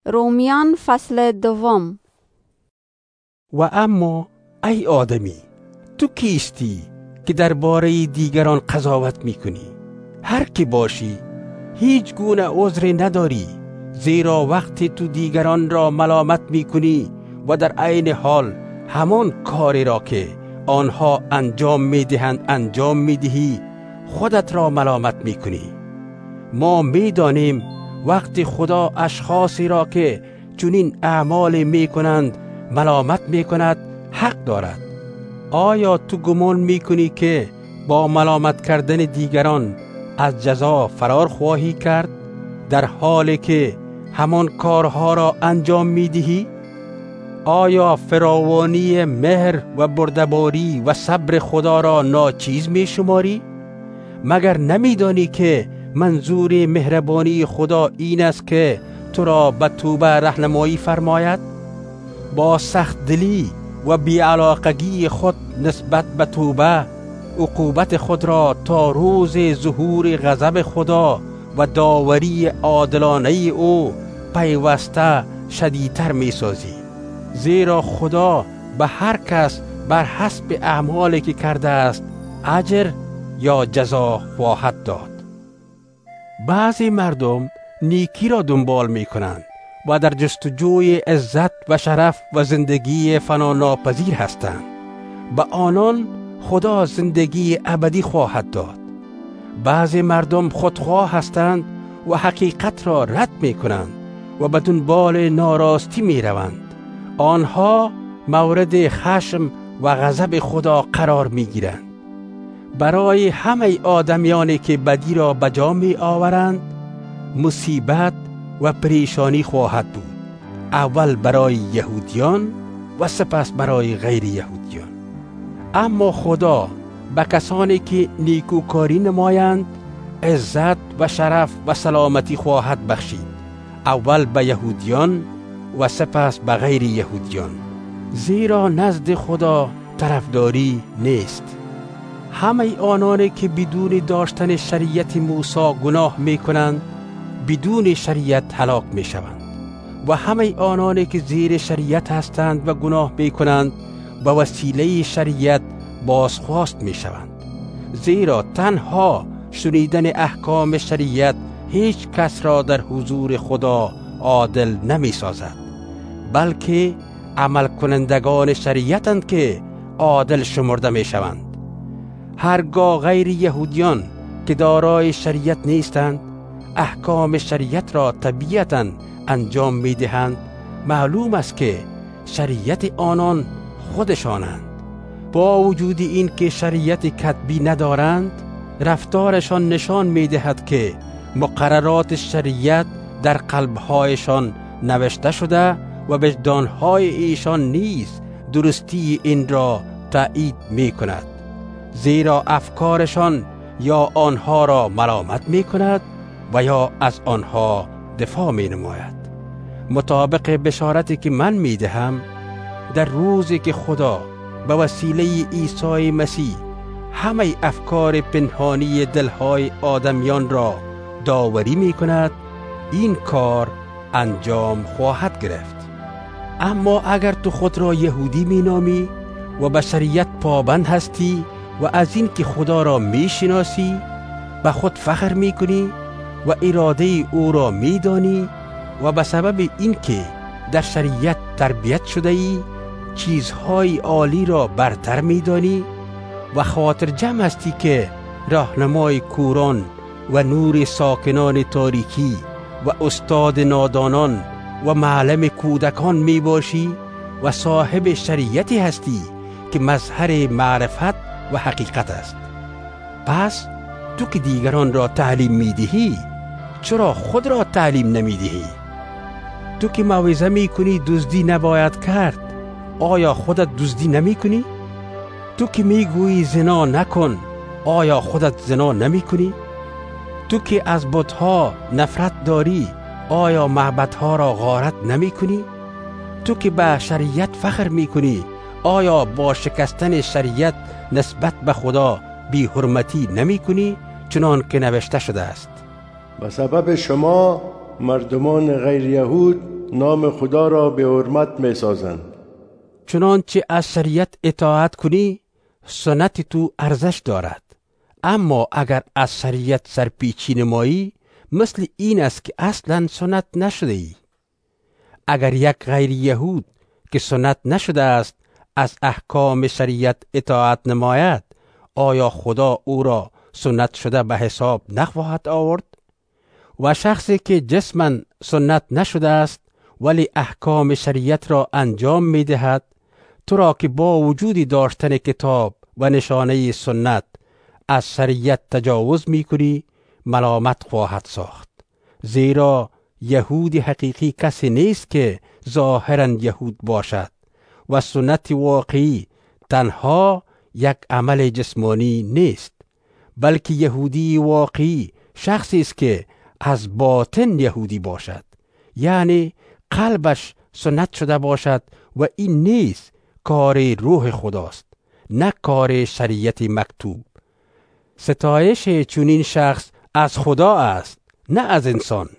رومیان فصل 2. و اما ای آدمی، تو کیستی که درباره دیگران قضاوت میکنی؟ هر کی باشی هیچ گونه عذری نداری، زیرا وقتی تو دیگران را ملامت میکنی و در عین حال همان کاری را که آنها انجام میدهند انجام میدهی، خودت را ملامت میکنی. ما میدانیم وقتی خدا اشخاصی را که چنین اعمال میکنند ملامت میکند حق دارد. آیا تو گمان میکنی که با ملامت کردن دیگران از جزا فرار خواهی کرد، در حالی که همان کارها را انجام میدهی؟ آیا فراوانی مهر و بردباری و صبر خدا را ناچیز میشماری؟ مگر نمیدانی که منظور مهربانی خدا این است که تو را به توبه راهنمایی فرماید؟ با سخت دلی و بی‌علاقگی خود نسبت به توبه عقوبت خود را تا روز ظهور غضب خدا و داوری عادلانه او پیوسته شدیدتر می سازی، زیرا خدا به هر کس بر حسب اعمالی که کرده است اجر یا جزا خواهد داد. بعضی مردم نیکی را دنبال می کنند و در جستجوی عزت و شرف و زندگی فناناپذیر هستند. به آنان خدا زندگی ابدی خواهد داد. بعضی مردم خودخواه هستند و حقیقت را رد می کنند و به دنبال ناراستی می روند. آنها مورد خشم و غضب خدا قرار می گیرند. برای همه آدمیانی که بدی را به جا می آورند مصیبت و پریشانی خواهد بود، اول برای یهودیان و سپس برای غیر یهودیان. اما خدا به کسانی که نیکوکاری نمایند عزت و شرف و سلامتی خواهد بخشید، اول به یهودیان و سپس به غیر یهودیان، زیرا نزد خدا طرفداری نیست. همه آنانی که بدون داشتن شریعت موسی گناه می کنند بدون شریعت هلاک می شوند و همه آنانی که زیر شریعت هستند و گناه می کنند به وسیله شریعت بازخواست می شوند، زیرا تنها شنیدن احکام شریعت هیچ کس را در حضور خدا عادل نمی سازد، بلکه عمل کنندگان شریعتند که عادل شمرده می شوند. هرگاه غیر یهودیان که دارای شریعت نیستند احکام شریعت را طبیعتاً انجام می دهند، معلوم است که شریعت آنان خودشانند. با وجود این که شریعت کتبی ندارند، رفتارشان نشان می دهد که مقررات شریعت در قلبهایشان نوشته شده و وجدانهای ایشان نیز درستی این را تایید می کند، زیرا افکارشان یا آنها را ملامت می کند و یا از آنها دفاع می نماید. مطابق بشارتی که من می دهم، در روزی که خدا به وسیله عیسی مسیح همه افکار پنهانی دلهای آدمیان را داوری می کند، این کار انجام خواهد گرفت. اما اگر تو خود را یهودی می نامی و به شریعت پابند هستی و از این که خدا را می شناسی به خود فخر می کنی و اراده او را می دانی و به سبب این که در شریعت تربیت شده ای چیزهای عالی را برتر می دانی و خاطر جمع هستی که راهنمای کوران و نور ساکنان تاریکی و استاد نادانان و معلم کودکان می باشی و صاحب شریعتی هستی که مظهر معرفت و حقیقت است. پس تو که دیگران را تعلیم می دهی چرا خود را تعلیم نمی دهی؟ تو که موعظه می کنی دزدی نباید کرد، آیا خودت دزدی نمی کنی؟ تو که می گویی زنا نکن، آیا خودت زنا نمی کنی؟ تو که از بت‌ها نفرت داری، آیا معبدها را غارت نمی کنی؟ تو که به شریعت فخر می کنی، آیا با شکستن شریعت نسبت به خدا بی حرمتی نمی کنی؟ چنان که نوشته شده است: به سبب شما مردمان غیر یهود نام خدا را به حرمت می سازند. چنانچه از شریعت اطاعت کنی سنت تو ارزش دارد، اما اگر از شریعت سرپیچی نمایی مثل این است که اصلا سنت نشده ای. اگر یک غیر یهود که سنت نشده است از احکام شریعت اطاعت نماید، آیا خدا او را سنت شده به حساب نخواهد آورد؟ و شخصی که جسماً سنت نشده است ولی احکام شریعت را انجام می دهد، تو را که با وجود داشتن کتاب و نشانه سنت از شریعت تجاوز می کنی ملامت خواهد ساخت، زیرا یهود حقیقی کسی نیست که ظاهراً یهود باشد و سنت واقعی تنها یک عمل جسمانی نیست، بلکه یهودی واقعی شخصی است که از باطن یهودی باشد، یعنی قلبش سنت شده باشد و این نیست کار روح خداست، نه کار شریعت مکتوب. ستایش چنین شخص از خدا است، نه از انسان.